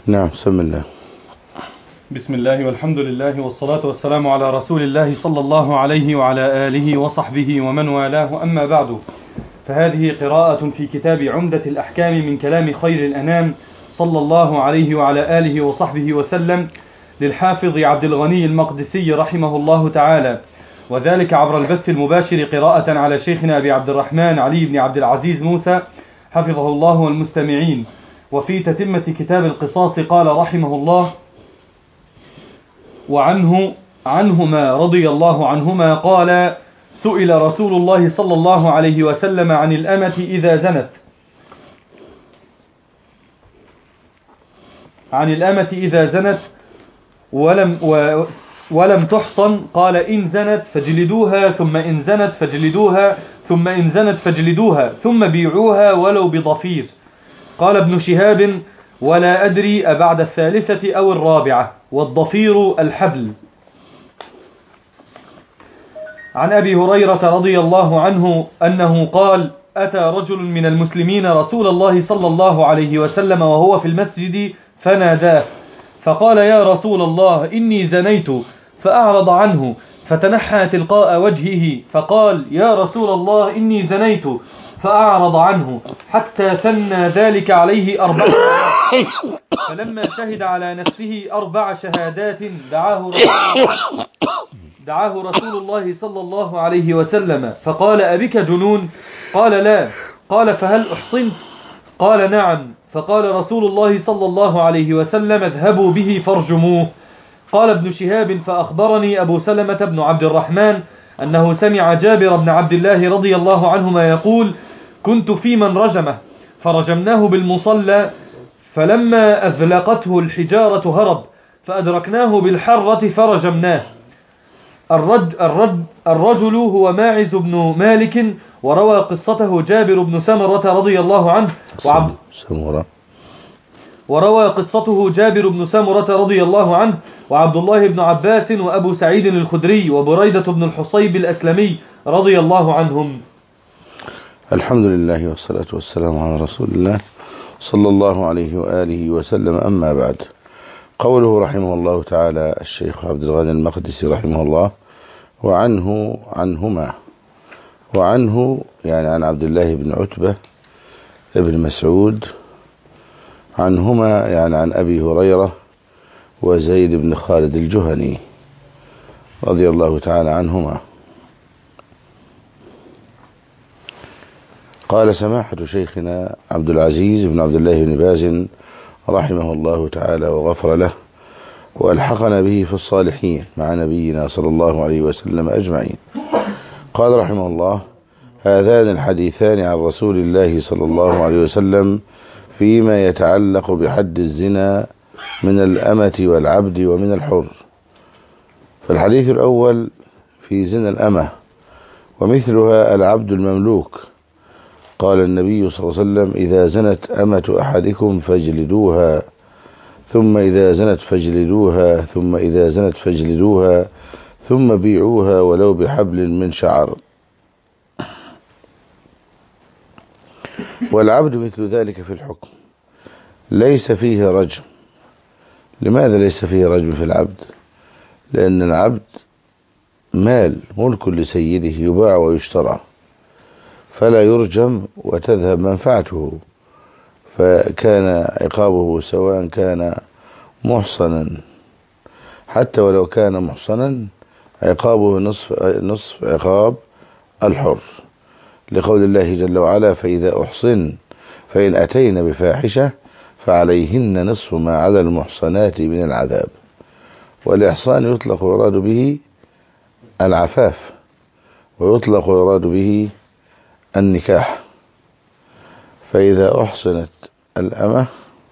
نعم، بسم الله. بسم الله والحمد لله والصلاة والسلام على رسول الله صلى الله عليه وعلى آله وصحبه ومن والاه، أما بعد، فهذه قراءة في كتاب عمدة الأحكام من كلام خير الأنام صلى الله عليه وعلى آله وصحبه وسلم للحافظ عبد الغني المقدسي رحمه الله تعالى، وذلك عبر البث المباشر قراءة على شيخنا أبي عبد الرحمن علي بن عبد العزيز موسى حفظه الله والمستمعين. وفي تتمة كتاب القصاص قال رحمه الله: عنهما رضي الله عنهما قال: سئل رسول الله صلى الله عليه وسلم عن الأمة إذا زنت ولم تحصن، قال: إن زنت فاجلدوها، ثم إن زنت فاجلدوها، ثم إن زنت فاجلدوها، ثم بيعوها ولو بضفير. قال ابن شهاب: ولا أدري أبعد الثالثة أو الرابعة، والضفير الحبل. عن أبي هريرة رضي الله عنه أنه قال: أتى رجل من المسلمين رسول الله صلى الله عليه وسلم وهو في المسجد فناداه، فقال: يا رسول الله، إني زنيت، فأعرض عنه، فتنحى تلقاء وجهه، فقال: يا رسول الله، إني زنيت، فأعرض عنه، حتى ثنى ذلك عليه 4 شهادات، فلما شهد على نفسه 4 شهادات دعاه رسول الله صلى الله عليه وسلم، فقال: أبك جنون؟ قال: لا. قال: فهل أحصنت؟ قال: نعم. فقال رسول الله صلى الله عليه وسلم: اذهبوا به فارجموه. قال ابن شهاب: فأخبرني أبو سلمة بن عبد الرحمن أنه سمع جابر بن عبد الله رضي الله عنهما يقول: كنت في من رجمه، فرجمناه بالمصلى، فلما أذلقته الحجارة هرب، فأدركناه بالحرة فرجمناه. الرجل هو ماعز بن مالك، وروى قصته جابر بن سمرة رضي الله عنه وعبد الله بن عباس وأبو سعيد الخدري وبريدة بن الحصيب الأسلمي رضي الله عنهم. الحمد لله والصلاة والسلام على رسول الله صلى الله عليه وآله وسلم، أما بعد. قوله رحمه الله تعالى الشيخ عبد الغني المقدسي رحمه الله: عنهما، وعنه يعني عن عبد الله بن عتبة ابن مسعود، عنهما يعني عن أبي هريرة وزيد بن خالد الجهني رضي الله تعالى عنهما. قال سماحة شيخنا عبد العزيز بن عبد الله بن باز رحمه الله تعالى وغفر له، وألحقنا به في الصالحين مع نبينا صلى الله عليه وسلم أجمعين. قال رحمه الله: هذان الحديثان عن رسول الله صلى الله عليه وسلم فيما يتعلق بحد الزنا من الأمة والعبد ومن الحر. فالحديث الأول في زنا الأمة، ومثلها العبد المملوك. قال النبي صلى الله عليه وسلم: إذا زنت أمة أحدكم فاجلدوها، ثم إذا زنت فاجلدوها، ثم إذا زنت فاجلدوها، ثم بيعوها ولو بحبل من شعر. والعبد مثل ذلك في الحكم، ليس فيه رجم. لماذا ليس فيه رجم في العبد؟ لأن العبد ملك لسيده يباع ويشترى، فلا يرجم وتذهب منفعته. فكان عقابه سواء كان محصنا، حتى ولو كان محصنا عقابه نصف عقاب الحر، لقول الله جل وعلا: فإذا أحصن فإن أتين بفاحشة فعليهن نصف ما على المحصنات من العذاب. والإحصان يطلق ويراد به العفاف، ويطلق ويراد به النكاح. فإذا أحصنت الأمة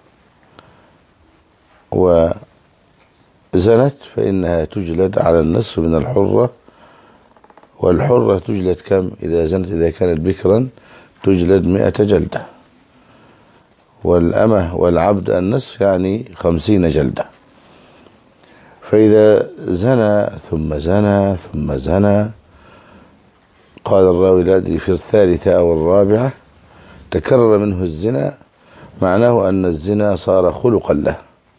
وزنت فإنها تجلد على النصف من الحرة، والحرة تجلد كم إذا زنت؟ إذا كانت بكرا تجلد 100 جلدة، والأمة والعبد النصف يعني 50 جلدة. فإذا زنى ثم زنى ثم زنى، قال الراوي: لا أدري في الثالثة أو الرابعة، تكرر منه الزنا، معناه أن الزنا صار خلقا له،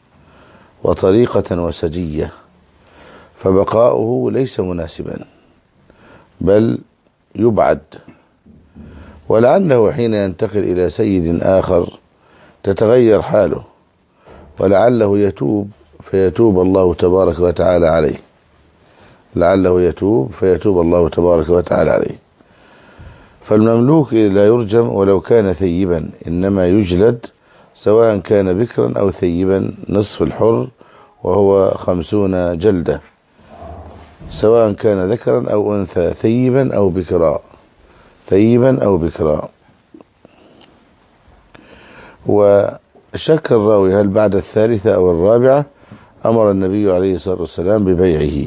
وطريقة وسجية، فبقاؤه ليس مناسبا بل يبعد، ولعله حين ينتقل إلى سيد آخر تتغير حاله، ولعله يتوب فيتوب الله تبارك وتعالى عليه، لعله يتوب فيتوب الله تبارك وتعالى عليه. فالمملوك لا يرجم ولو كان ثيبا، إنما يجلد سواء كان بكرا أو ثيبا نصف الحر، وهو 50 جلدة، سواء كان ذكرا أو أنثى، ثيبا أو بكرا، ثيبا أو بكرا. وشك الراوي هل بعد الثالثة أو الرابعة أمر النبي عليه الصلاة والسلام ببيعه.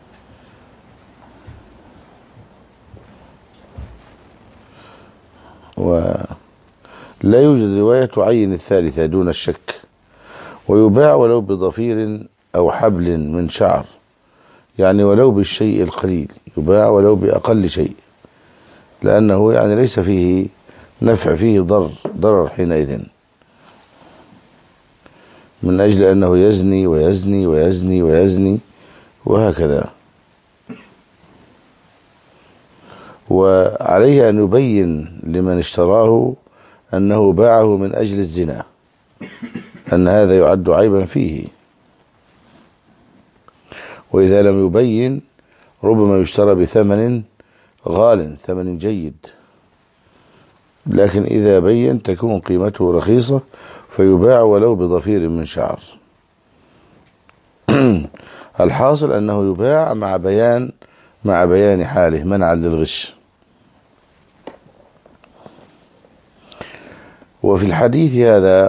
ولا يوجد رواية تعين الثالثة دون الشك، ويباع ولو بضفير أو حبل من شعر، يعني ولو بالشيء القليل، يباع ولو بأقل شيء، لأنه يعني ليس فيه نفع، فيه ضرر حينئذ، من أجل أنه يزني ويزني ويزني ويزني وهكذا. وعليه أن يبين لمن اشتراه أنه باعه من أجل الزنا، أن هذا يعد عيبا فيه، وإذا لم يبين ربما يشترى بثمن غال، ثمن جيد، لكن إذا بين تكون قيمته رخيصة فيباع ولو بضفير من شعر. الحاصل أنه يباع مع بيان حاله منعا للغش. وفي الحديث هذا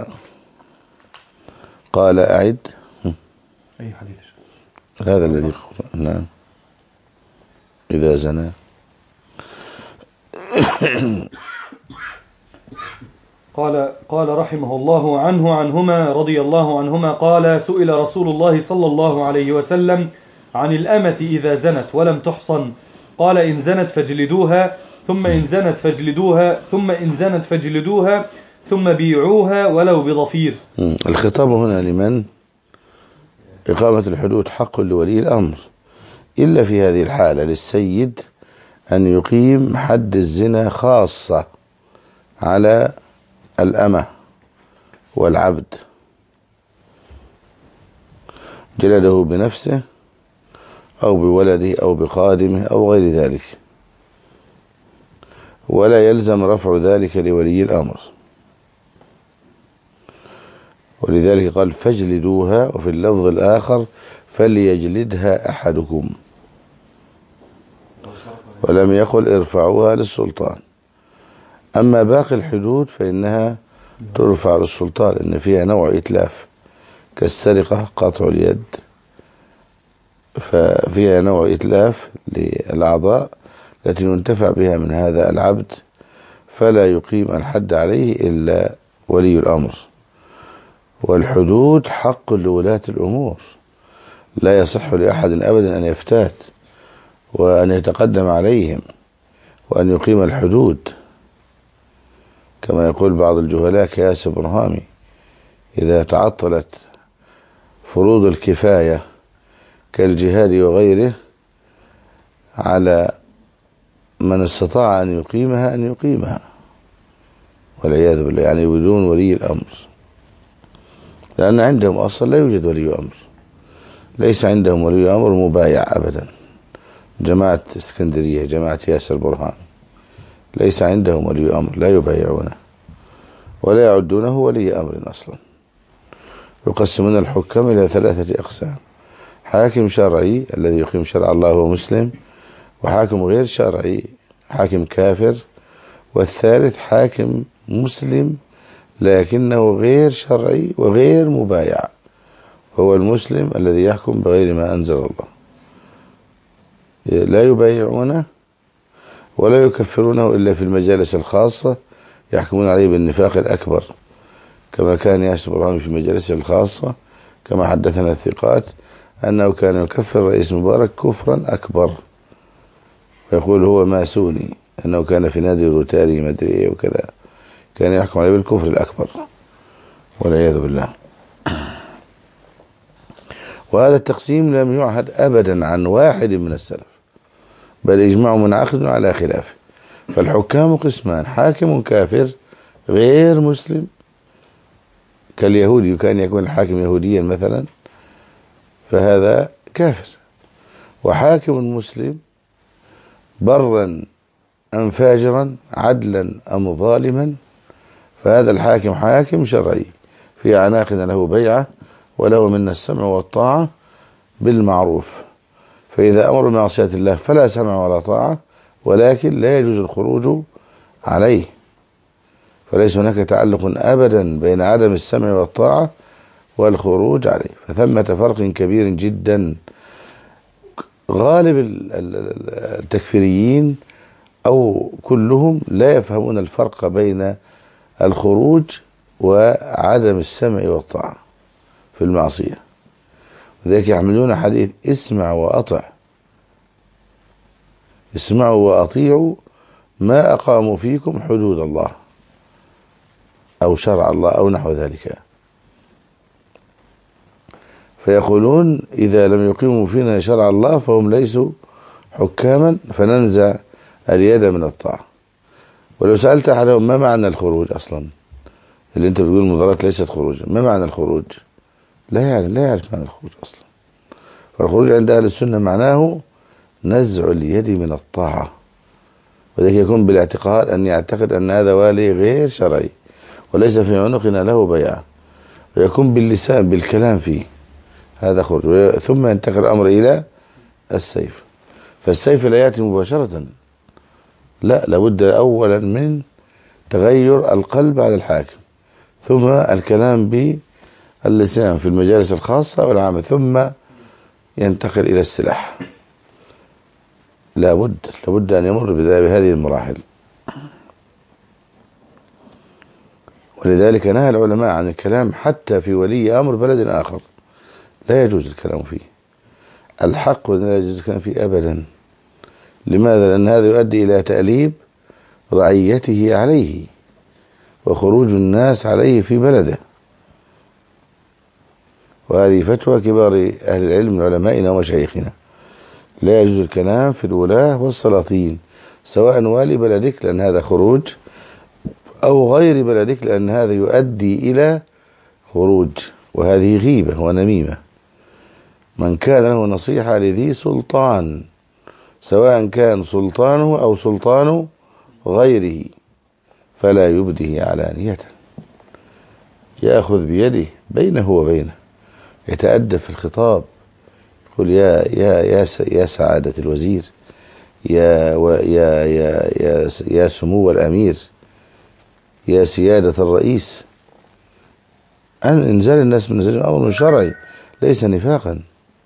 قال أعد أي حديث هذا الذي نعم إذا زنى قال رحمه الله عنهما رضي الله عنهما قال: سئل رسول الله صلى الله عليه وسلم عن الأمة إذا زنت ولم تحصن، قال: إن زنت فاجلدوها، ثم إن زنت فاجلدوها، ثم إن زنت فاجلدوها، ثم بيعوها ولو بضفير. الخطاب هنا لمن؟ إقامة الحدود حق لولي الأمر، إلا في هذه الحالة للسيد أن يقيم حد الزنا خاصة على الأمة والعبد، جلده بنفسه أو بولده أو بخادمه أو غير ذلك، ولا يلزم رفع ذلك لولي الأمر. ولذلك قال: فاجلدوها، وفي اللفظ الآخر: فليجلدها أحدكم، ولم يقل ارفعوها للسلطان. أما باقي الحدود فإنها ترفع للسلطان، إن فيها نوع إتلاف كالسرقة، قطع اليد، ففيها نوع إتلاف للأعضاء التي ينتفع بها من هذا العبد، فلا يقيم الحد عليه إلا ولي الأمر. والحدود حق لولاة الأمور، لا يصح لأحد أبدا أن يفتات وأن يتقدم عليهم وأن يقيم الحدود، كما يقول بعض الجهلاء كياس برهامي: إذا تعطلت فروض الكفاية كالجهاد وغيره على من استطاع أن يقيمها والعياذ بالله، يعني بدون ولي الأمر، لأن عندهم أصلا لا يوجد ولي أمر، ليس عندهم ولي أمر مبايع أبدا. جماعة اسكندرية، جماعة ياسر برهان، ليس عندهم ولي أمر، لا يبايعونه ولا يعدونه ولي أمر أصلا. يقسمون الحكام إلى 3 أقسام: حاكم شرعي الذي يقيم شرع الله وهو مسلم، وحاكم غير شرعي حاكم كافر، والثالث حاكم مسلم لكنه غير شرعي وغير مبايع، هو المسلم الذي يحكم بغير ما أنزل الله، لا يبايعونه ولا يكفرونه إلا في المجالس الخاصة، يحكمون عليه بالنفاق الأكبر، كما كان ياسر برهامي في مجالسه الخاصة، كما حدثنا الثقات أنه كان يكفر رئيس مبارك كفرا أكبر، ويقول هو ماسوني، أنه كان في نادي روتاري مدري إيه وكذا، كان يحكم عليه بالكفر الأكبر والعياذ بالله. وهذا التقسيم لم يعهد أبدا عن واحد من السلف، بل إجماع منعقد على خلافه. فالحكام قسمان: حاكم كافر غير مسلم كاليهودي، وكان يكون الحاكم يهوديا مثلا فهذا كافر، وحاكم مسلم برا أم فاجرا، عدلا أم ظالما، فهذا الحاكم حاكم شرعي في أعناقنا له بيعة وله منا السمع والطاعة بالمعروف. فإذا أمر بمعصية الله فلا سمع ولا طاعة، ولكن لا يجوز الخروج عليه. فليس هناك تعلق أبدا بين عدم السمع والطاعة والخروج عليه، فثمة فرق كبير جدا. غالب التكفيريين أو كلهم لا يفهمون الفرق بين الخروج وعدم السمع والطاعة في المعصية، وذلك يحملون حديث اسمع وأطع، اسمعوا وأطيعوا ما أقاموا فيكم حدود الله أو شرع الله أو نحو ذلك. فيقولون إذا لم يقيموا فينا شرع الله فهم ليسوا حكاما، فننزع اليد من الطاعة. ولو سألت أحدهم ما معنى الخروج أصلا، اللي أنت بتقول المضارات ليست خروجا، ما معنى الخروج؟ لا يعرف معنى الخروج أصلا. فالخروج عند أهل السنة معناه نزع اليد من الطاعة، وذلك يكون بالاعتقاد، أن يعتقد أن هذا والي غير شرعي وليس في عنقنا له بيعة، ويكون باللسان بالكلام فيه، هذا خروج. ثم ينتقل الأمر إلى السيف، فالسيف لا يأتي مباشرة، لا، لابد أولا من تغير القلب على الحاكم، ثم الكلام باللسان في المجالس الخاصة والعامة، ثم ينتقل إلى السلاح. لابد أن يمر بهذه المراحل. ولذلك نهى العلماء عن الكلام حتى في ولي أمر بلد آخر، لا يجوز الكلام فيه. الحق لا يجوز الكلام فيه أبدا. لماذا؟ لأن هذا يؤدي إلى تأليب رعيته عليه وخروج الناس عليه في بلده. وهذه فتوى كبار أهل العلم من علمائنا ومشايخنا: لا يجوز الكلام في الولاة والسلاطين، سواء والي بلدك لأن هذا خروج، أو غير بلدك لأن هذا يؤدي إلى خروج، وهذه غيبة ونميمة. من كان له نصيحة لذي سلطان، سواء كان سلطانه أو سلطان غيره، فلا يبده علانية، يأخذ بيده بينه وبينه، يتأدب في الخطاب، يقول يا سعادة الوزير، يا سمو الأمير، يا سيادة الرئيس. أن إنزال الناس من نزل أمر شرعي، ليس نفاقا.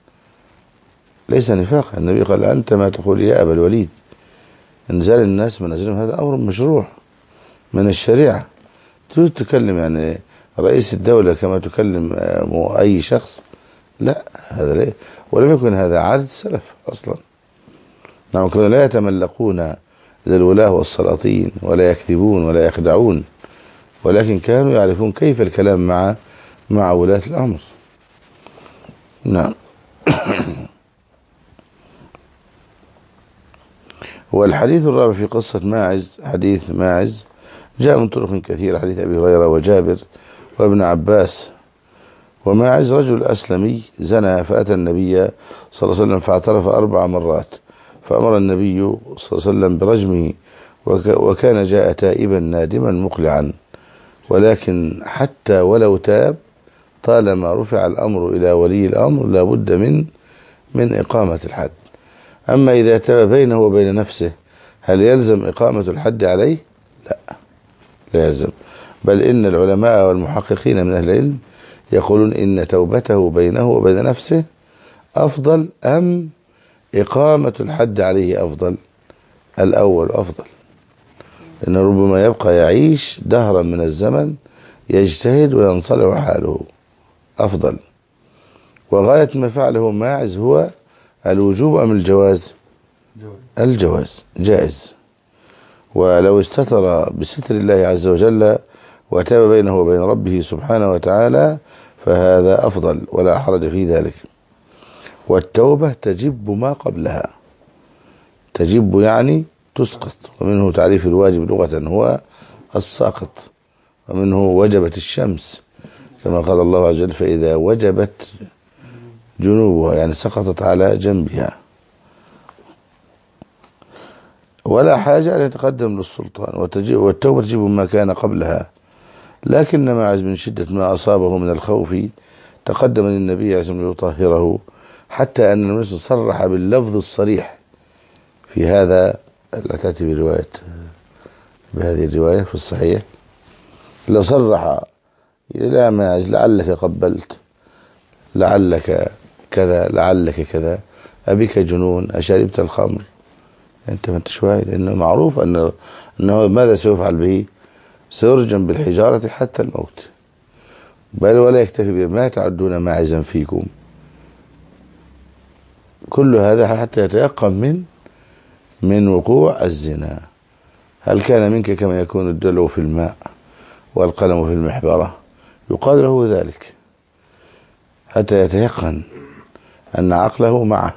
النبي قال: أنت ما تقول يا أبا الوليد. إنزال الناس من نزلهم هذا أمر مشروع من الشريعة. تكلم يعني رئيس الدولة كما تكلم أي شخص؟ لا، هذا ليه؟ ولم يكن هذا عادة السلف أصلا. نعم، كانوا لا يتملقون للولاة والسلاطين ولا يكذبون ولا يخدعون، ولكن كانوا يعرفون كيف الكلام مع ولاة الأمر. نعم. والحديث الرابع في قصة ماعز، حديث ماعز جاء من طرق كثيرة، حديث أبي هريرة وجابر وابن عباس. وماعز رجل أسلمي زنى، فأتى النبي صلى الله عليه وسلم فاعترف 4 مرات، فأمر النبي صلى الله عليه وسلم برجمه، وكان جاء تائبا نادما مقلعا. ولكن حتى ولو تاب، طالما رفع الأمر إلى ولي الأمر لابد من إقامة الحد. أما إذا تاب بينه وبين نفسه، هل يلزم إقامة الحد عليه؟ لا يلزم. بل إن العلماء والمحققين من أهل العلم يقولون إن توبته بينه وبين نفسه أفضل، أم إقامة الحد عليه أفضل؟ الأول أفضل، لأنه ربما يبقى يعيش دهرا من الزمن يجتهد وينصلح حاله، أفضل. وغاية ما فعله ماعز هو الوجوب أم الجواز؟ الجواز، جائز. ولو استتر بستر الله عز وجل وتاب بينه وبين ربه سبحانه وتعالى فهذا أفضل ولا حرج في ذلك. والتوبة تجب ما قبلها. تجب يعني تسقط، ومنه تعريف الواجب لغة هو الساقط، ومنه وجبت الشمس كما قال الله عز وجل فإذا وجبت جنوبها، يعني سقطت على جنبها. ولا حاجة أن يتقدم للسلطان. والتوبة تجب ما كان قبلها، لكن معز من شدة ما أصابه من الخوف تقدم للنبي عليه الصلاة والسلام ليطهره، حتى أن النبي صرح باللفظ الصريح في هذا. لا تأتي بهذه الرواية في الصحيح، لصرح لا معز لعلك قبلت، لعلك كذا، لعلك كذا، أبيك جنون، أشربت الخمر، أنت ما أنتش واعي، لأنه معروف أنه ماذا سيفعل به؟ سيرجم بالحجارة حتى الموت. بل ولا يكتفي بما تعدون ماعزا فيكم. كل هذا حتى يتيقن من وقوع الزنا. هل كان منك كما يكون الدلو في الماء والقلم في المحبرة؟ يقال له ذلك حتى يتيقن أن عقله معه.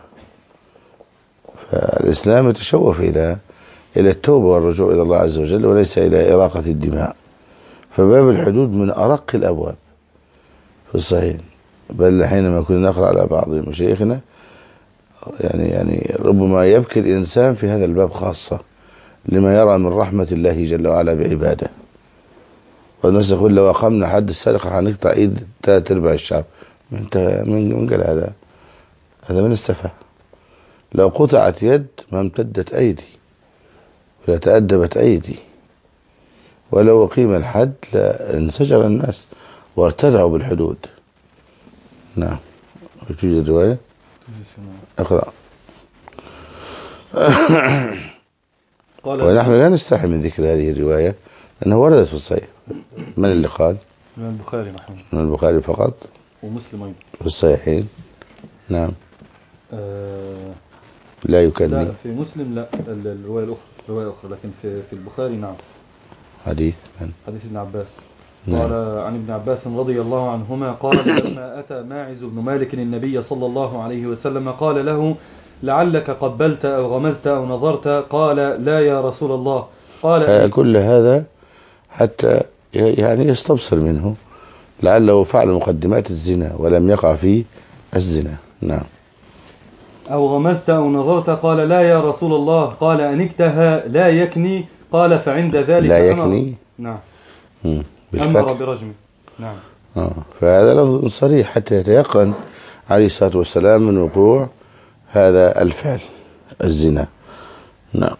فالإسلام يتشوف إلى التوبة والرجوع إلى الله عز وجل، وليس إلى إراقة الدماء. فباب الحدود من أرق الأبواب في الصحيح. بل حينما كنا نقرأ على بعض مشايخنا يعني ربما يبكي الإنسان في هذا الباب خاصة، لما يرى من رحمة الله جل وعلا بعباده. والناس يقول لو أقمنا حد السرقة هنقطع إيد 3/4 الشعب. من قال هذا؟ هذا من السفه. لو قطعت يد ما امتدت أيدي ولا تأدبت أيدي، ولو أقيم الحد لانسجر الناس وارتدعوا بالحدود. نعم. توجد رواية؟ اقرأ. ونحن لا نستحي من ذكر هذه الرواية لأنها وردت في الصحيح. من اللي قال؟ من البخاري محمد. من البخاري فقط؟ ومسلم أيضا في الصحيحين. نعم. لا يكني. لا في مسلم، لا الرواية الأخرى، رواية أخرى، لكن في البخاري نعم. حديث من؟ حديث ابن عباس. نعم. قال عن ابن عباس رضي الله عنهما قال لما أتى ماعز بن مالك النبي صلى الله عليه وسلم قال له لعلك قبلت أو غمزت أو نظرت؟ قال لا يا رسول الله. قال كل هذا حتى يعني يستبصر منه لعله فعل مقدمات الزنا ولم يقع في الزنا. نعم. أو غمزت أو نظرت؟ قال لا يا رسول الله. قال أنكتها لا يكني؟ قال فعند ذلك لا يكني. نعم. بالفتح. أمر برجمه. نعم. فهذا لفظ صريح حتى يتيقن عليه الصلاة والسلام من وقوع هذا الفعل الزنا. نعم.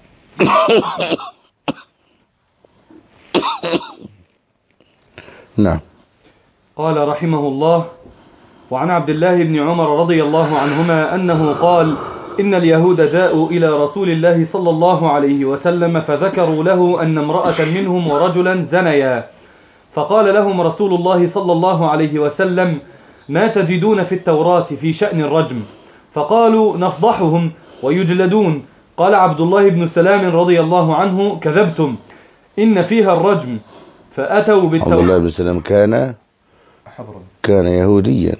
نعم. قال رحمه الله: وعن عبد الله بن عمر رضي الله عنهما أنه قال: إن اليهود جاءوا إلى رسول الله صلى الله عليه وسلم فذكروا له أن امرأة منهم ورجلا زنيا، فقال لهم رسول الله صلى الله عليه وسلم: ما تجدون في التوراة في شأن الرجم؟ فقالوا: نفضحهم ويجلدون. قال عبد الله بن سلام رضي الله عنه: كذبتم، إن فيها الرجم. فأتوا بالتوراة. عبد الله بن سلام كان يهوديا.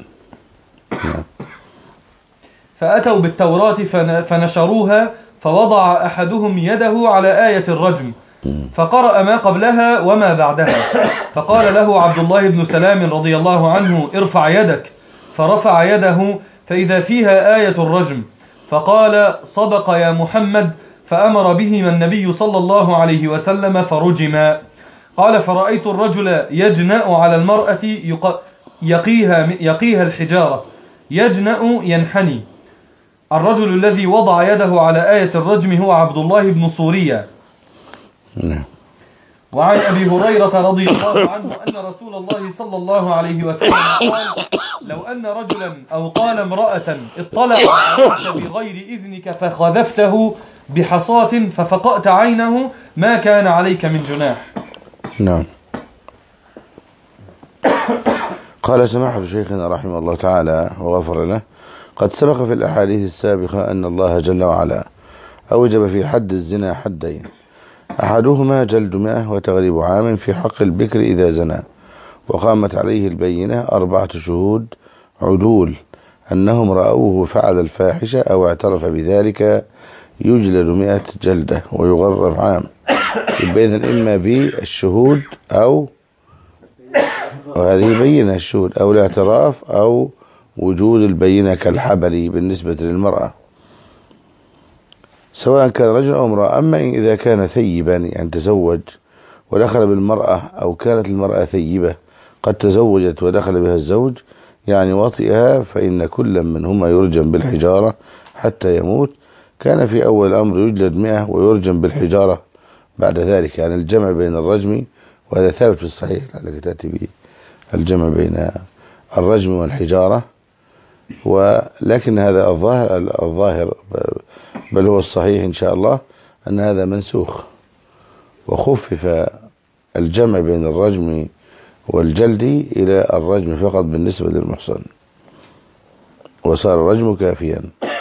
فأتوا بالتوراة فنشروها، فوضع أحدهم يده على آية الرجم فقرأ ما قبلها وما بعدها، فقال له عبد الله بن سلام رضي الله عنه: ارفع يدك. فرفع يده فإذا فيها آية الرجم، فقال: صدق يا محمد. فأمر بهما النبي صلى الله عليه وسلم فرجما. قال: فرأيت الرجل يجنأ على المرأة يقيها الحجارة. يجنأ ينحني. الرجل الذي وضع يده على آية الرجم هو عبد الله بن صورية. وعن أبي هريرة رضي الله عنه أن رسول الله صلى الله عليه وسلم قال: لو أن رجلا أو قال امرأة اطلع عليك بغير إذنك فخذفته بحصاة ففقأت عينه ما كان عليك من جناح. نعم. قال سماحة شيخنا رحمه الله تعالى وغفر له: قد سبق في الأحاديث السابقة أن الله جل وعلا أوجب في حد الزنا حدين: أحدهما جلد 100 وتغريب عام في حق البكر إذا زنى، وقامت عليه البينة 4 شهود عدول أنهم رأوه فعل الفاحشة أو اعترف بذلك يجلد 100 جلدة ويغرم عام. يبقى إذن إما بالشهود أو وهذه بينة الشهود أو الاعتراف أو وجود البينة كالحبل بالنسبة للمرأة سواء كان رجل أو امرأة. أما إذا كان ثيبا يعني تزوج ودخل بالمرأة أو كانت المرأة ثيبة قد تزوجت ودخل بها الزوج يعني وطئها فإن كل منهما يرجم بالحجارة حتى يموت. كان في أول الأمر يجلد 100 ويرجم بالحجارة بعد ذلك، يعني الجمع بين الرجم، وهذا ثابت في الصحيح لعلك تأتي به الجمع بين الرجم والحجارة، ولكن هذا الظاهر بل هو الصحيح إن شاء الله أن هذا منسوخ، وخفف الجمع بين الرجم والجلد إلى الرجم فقط بالنسبة للمحصن، وصار الرجم كافيا.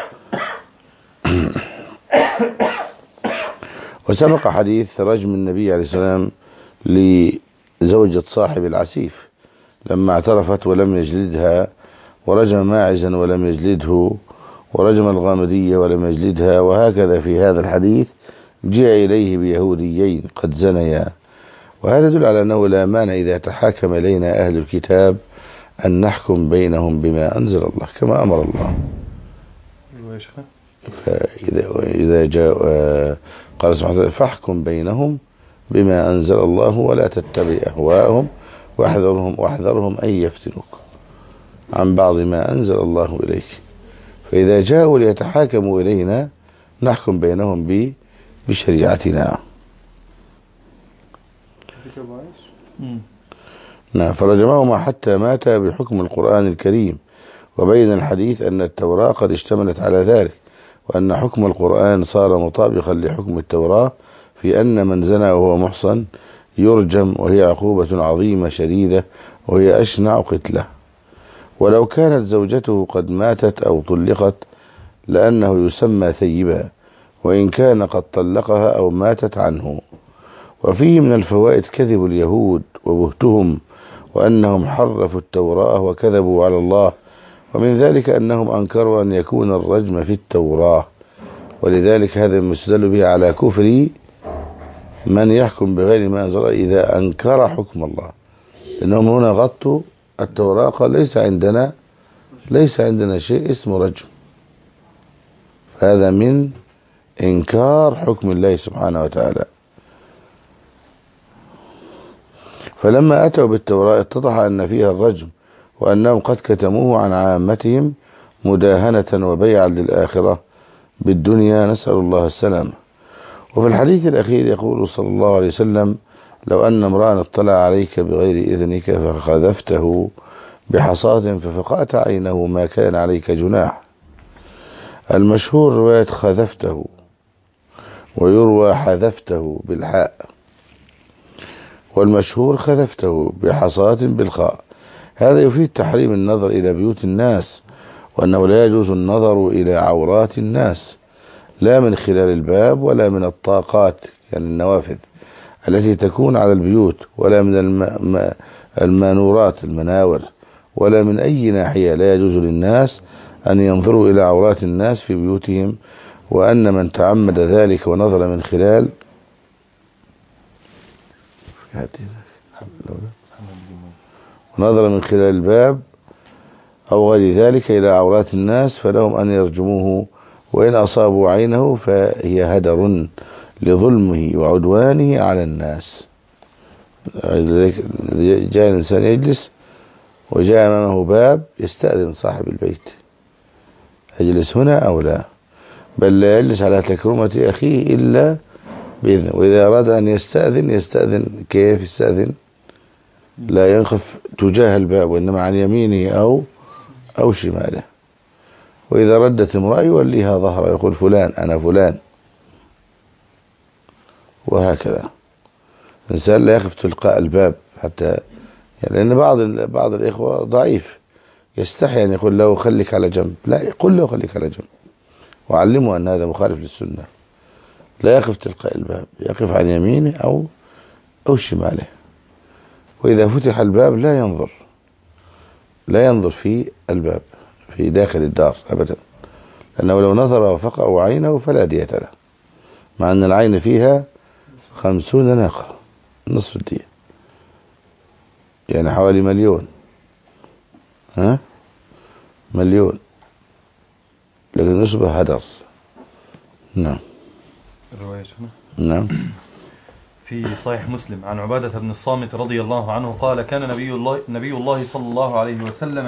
وسبق حديث رجم النبي عليه السلام لزوجة صاحب العسيف لما اعترفت ولم يجلدها، ورجم ماعزا ولم يجلده، ورجم الغامدية ولم يجلدها، وهكذا في هذا الحديث جاء إليه بيهوديين قد زنيا. وهذا يدل على أنه لا مانع إذا تحاكم إلينا أهل الكتاب أن نحكم بينهم بما أنزل الله كما أمر الله. فإذا جاء قال سبحانه وتعالى فاحكم بينهم بما أنزل الله ولا تتبع أهواءهم واحذرهم أن يفتنوك عن بعض ما أنزل الله إليك. فإذا جاءوا ليتحاكموا إلينا نحكم بينهم بشريعتنا. نعم. فرجمهما حتى مات بحكم القرآن الكريم. وبين الحديث أن التوراة قد اشتملت على ذلك، وأن حكم القرآن صار مطابقا لحكم التوراة في أن من زنى وهو محصن يرجم، وهي عقوبة عظيمة شديدة، وهي أشنع قتلة. ولو كانت زوجته قد ماتت أو طلقت لأنه يسمى ثيبا وإن كان قد طلقها أو ماتت عنه. وفيه من الفوائد كذب اليهود وبهتهم وأنهم حرفوا التوراة وكذبوا على الله، ومن ذلك أنهم أنكروا أن يكون الرجم في التوراة، ولذلك هذا المستدل به على كفر من يحكم بغير ما أنزل إذا أنكر حكم الله، لأنهم هنا غطوا التوراة قال ليس عندنا شيء اسمه رجم، فهذا من إنكار حكم الله سبحانه وتعالى. فلما أتوا بالتوراة اتضح أن فيها الرجم، وأنهم قد كتموه عن عامتهم مداهنة وبيعا للآخرة بالدنيا، نسأل الله السلامة. وفي الحديث الأخير يقول صلى الله عليه وسلم لو أن امرأ اطلع عليك بغير إذنك فخذفته بحصاة ففقأت عينه ما كان عليك جناح. المشهور رواية خذفته، ويروى حذفته بالحاء، والمشهور خذفته بحصاة بالخاء. هذا يفيد تحريم النظر إلى بيوت الناس، وأنه لا يجوز النظر إلى عورات الناس لا من خلال الباب ولا من الطاقات يعني النوافذ التي تكون على البيوت، ولا من المانورات المناور، ولا من أي ناحية لا يجوز للناس أن ينظروا إلى عورات الناس في بيوتهم. وأن من تعمد ذلك ونظر من خلال الباب أو غير ذلك إلى عورات الناس فلهم أن يرجموه، وإن أصابوا عينه فهي هدر لظلمه وعدوانه على الناس. جاء الإنسان يجلس وجاء أمامه باب يستأذن صاحب البيت أجلس هنا أو لا، بل لا يجلس على تكرمة أخيه إلا بإذنه. وإذا أراد أن يستأذن كيف يستأذن؟ لا ينخف تجاه الباب وإنما عن يمينه أو شماله. وإذا ردت امرأة يوليها ظهره يقول فلان أنا فلان، وهكذا. الإنسان لا يخف تلقاء الباب حتى يعني، لأن بعض الإخوة ضعيف يستحي أن يقول له خليك على جنب، لا يقول له خليك على جنب وعلمه أن هذا مخالف للسنة. لا يقف تلقاء الباب، يقف عن يمينه أو شماله. وإذا فتح الباب لا ينظر في الباب في داخل الدار أبدا، لأنه لو نظر وفقأ عينه فلا دية له، مع أن العين فيها 50 ناقة، نصف الدية، يعني حوالي 1,000,000. ها 1,000,000، لكن يصبح هدر. نعم. الرواية شنو؟ نعم. في صحيح مسلم عن عبادة بن الصامت رضي الله عنه قال: كان نبي الله صلى الله عليه وسلم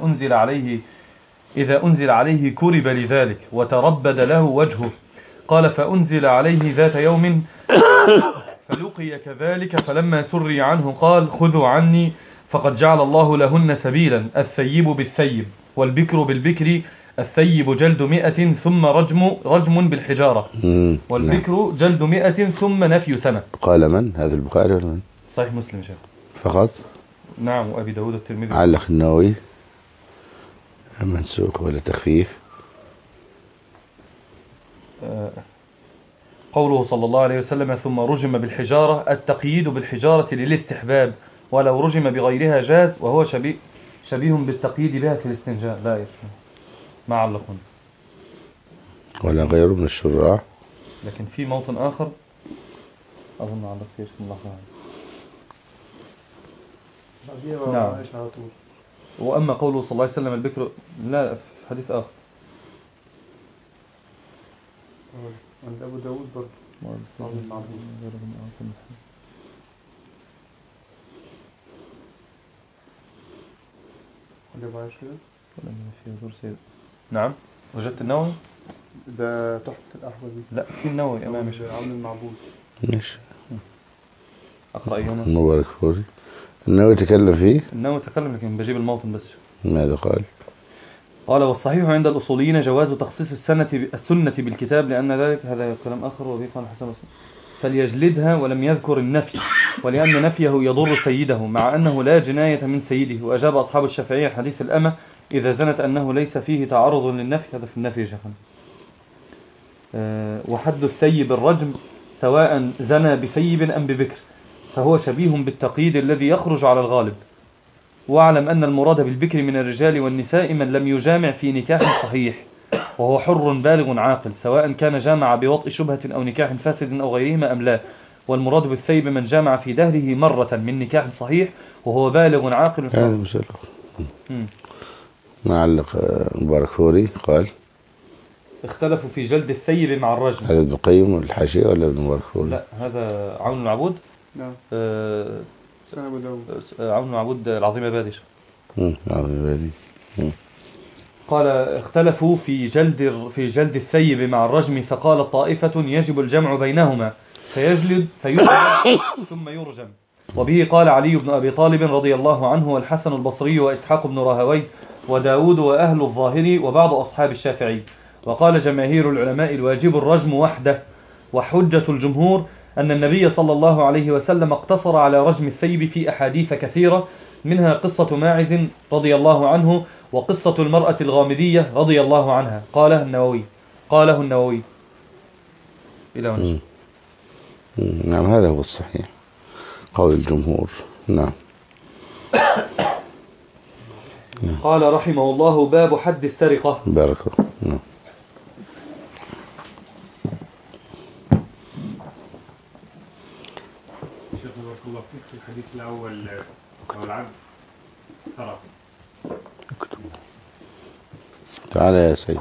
إذا أنزل عليه كرب لذلك وتربد له وجهه. قال: فأنزل عليه ذات يوم فلقي كذلك، فلما سري عنه قال: خذوا عني فقد جعل الله لهن سبيلا، الثيب بالثيب والبكر بالبكر، الثيب جلد 100 ثم رجم بالحجارة، والبكر جلد 100 ثم نفي سنة. قال من؟ هذا البخاري ولا من؟ صحيح مسلم شيخ فقط؟ نعم، وأبي داود الترمذي. علق النووي منسوخ ولا تخفيف؟ قوله صلى الله عليه وسلم: ثم رجم بالحجارة، التقييد بالحجارة للاستحباب، ولو رجم بغيرها جاز، وهو شبيه بالتقييد بها في الاستنجاء. لا يشبه، ما علقون ولا غيره من الشراح، لكن في موطن آخر أظن علق فيه الله تعالى. نعم. وأما قوله صلى الله عليه وسلم البكر، لا، في حديث آخر عند أبو داود برضه نعم. وجدت النووي؟ ده تحفة الأحوذي. لا، في النووي أمامي. عون المعبود. ماشي. أقرأ أيهما؟ مبارك فوري. النووي تكلم فيه؟ النووي تكلم، لكن بجيب الموطن بس. ماذا قال؟ قال: والصحيح عند الأصوليين جواز تخصيص السنة بالكتاب، لأن ذلك، هذا كلام آخر وبه قال حسن فليجلدها، ولم يذكر النفي، ولأن نفيه يضر سيده، مع أنه لا جناية من سيده. وأجاب أصحاب الشافعية حديث الأمة إذا زنت أنه ليس فيه تعرض للنفي، هذا في النفي يا شيخنا. وحد الثيب الرجم، سواء زنى بثيب أم ببكر، فهو شبيه بالتقييد الذي يخرج على الغالب. واعلم أن المراد بالبكر من الرجال والنساء من لم يجامع في نكاح صحيح، وهو حر بالغ عاقل، سواء كان جامع بوطء شبهة أو نكاح فاسد أو غيرهما أم لا. والمراد بالثيب من جامع في دهره مرة من نكاح صحيح وهو بالغ عاقل. هذا مثال. معلق مبارك فوري قال: اختلفوا في جلد الثيب مع الرجم. هذا ابن القيم والحاشية ولا ابن مبارك فوري؟ لا، هذا عون المعبود. نعم. أبو داود. عون المعبود العظيم بادش. العظيم بادي. قال: اختلفوا في جلد الثيب مع الرجم، فقال طائفة يجب الجمع بينهما، فيجلد ثم يرجم. وبه قال علي بن أبي طالب رضي الله عنه، والحسن البصري، وإسحاق بن راهويه، وداود، وأهل الظاهر، وبعض أصحاب الشافعي. وقال جماهير العلماء: الواجب الرجم وحده. وحجة الجمهور أن النبي صلى الله عليه وسلم اقتصر على رجم الثيب في أحاديث كثيرة، منها قصة ماعز رضي الله عنه، وقصة المرأة الغامدية رضي الله عنها. قاله النووي إلى ونشر. نعم، هذا هو الصحيح قول الجمهور. نعم. قال رحمه الله: باب حد السرقة. بارك الله. نعم. شيخ بارك الله فيك، في الحديث الأول العبد سرق. تعال يا سيد.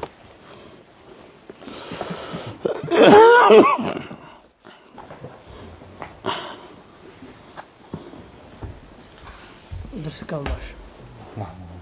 درس كم ماشي؟